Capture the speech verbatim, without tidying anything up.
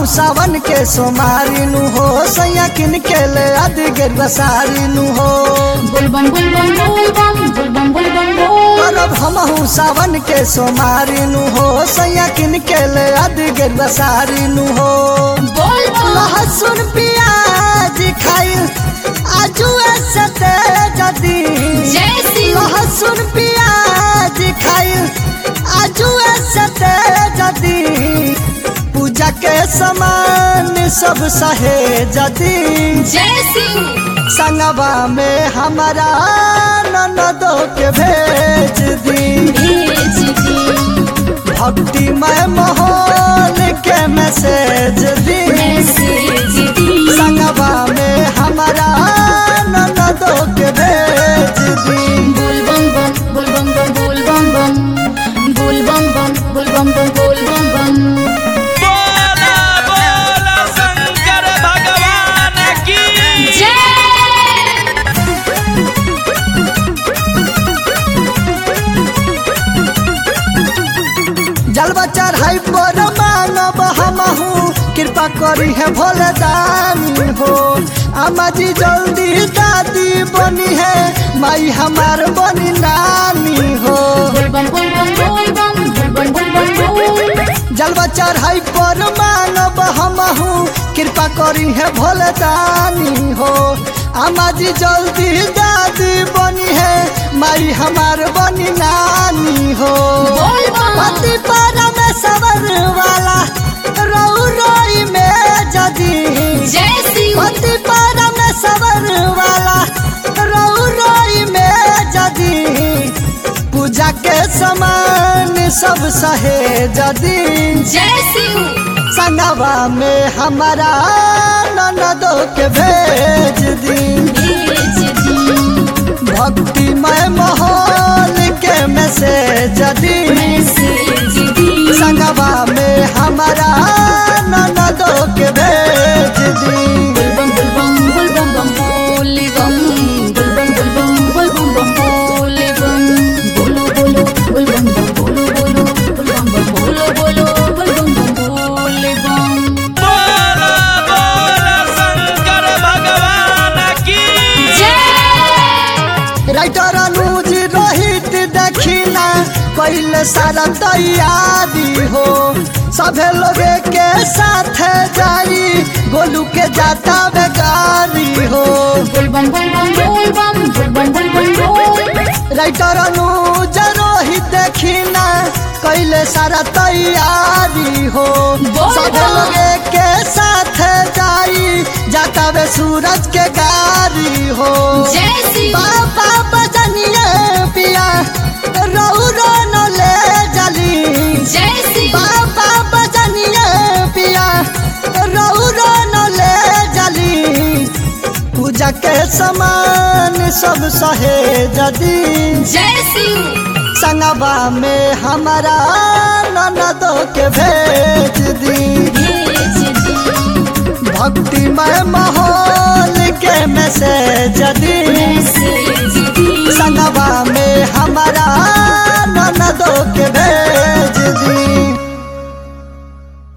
सावन के सोमारी नु हो सैया किन के ले आदि गेरुआ साड़ी नु हो बुलबम बुलबम बुलबम बुलबम बुलबम बोल करब हमहू सावन के सोमारी नु हो सैया किन के ले आदि गेरुआ साड़ी नु हो बोल लहसुन प्याज खाई आजू ऐसे जदी जय श्री लहसुन प्याज खाई आजू ऐसे जदी पूजा के समान सब सहे जदी जय श्री संगवा में हमारा ननदो के भेज दी भेज दी भक्तिमय माहौल के मैसेज दी मैसेज दी संगवा में हमारा ननदो के भेज दी बुलबम बम बुलबम बम बुलबम बम बुलबम बम बुलबम बम बुलबम बम बोला बोला शंकर भगवान की जय जलवा चढ़ाई पर मानव हमहू कृपा करी है भोले दानी हो अम्मा जी जल्दी दादी बनी है माई हमार बनी नानी हो बुलबम बुलबम बुलबम बुलबम बुलबम बोल जलवा चढ़ाई पर मानव हमहू कृपा करी है भोले दानी हो अम्मा जी जल्दी दादी बनी है माई हमार बनी नानी हो पति परमेश्वर वाला रऊ रोई में जदी जय श्री पति परमेश्वर वाला रऊ रोई में जदी पूजा के समान सब सहे जदी जय श्री संगवा में हमारा ननदो के भेज दी भेज दी भक्तिमय माहौल के मैसेज दी मैसेज दी संगवा में हमारा ननदो के भेज दी बुलबम बुलबम बुलबम बम बुलबम बुलबम बुलबम बुलबम बम बुलबम बोलो बोलो बुलबम बम बोलो बोलो बुलबम बम बोलो बोलो बुलबम बम बुलबम बोला बोला शंकर भगवान की जय राइटर अनुज रोहित दखिना पहले सारा तैयारी हो सभे लोग के साथ जाई गोलू के जाता बेगारी हो बुलबम बुलबम बुलबम बुलबम बुलबम बोल राइटर अनुज रोहित दखिना कैले सारा तैयारी हो सभे लोग के साथ जाई जाता वे सूरज के गारी हो जय श्री बाबा बजनिए पिया रऊ रो न ले जली जय श्री बाबा बजनिए पिया रऊ रो न ले जली पूजा के समान सब सहे जदी जय श्री संगवा में हमारा ननदो के भेज दी भेज दी भक्तिमय माहौल के मैसेज दी मैसेज दी संगवा में हमारा ननदो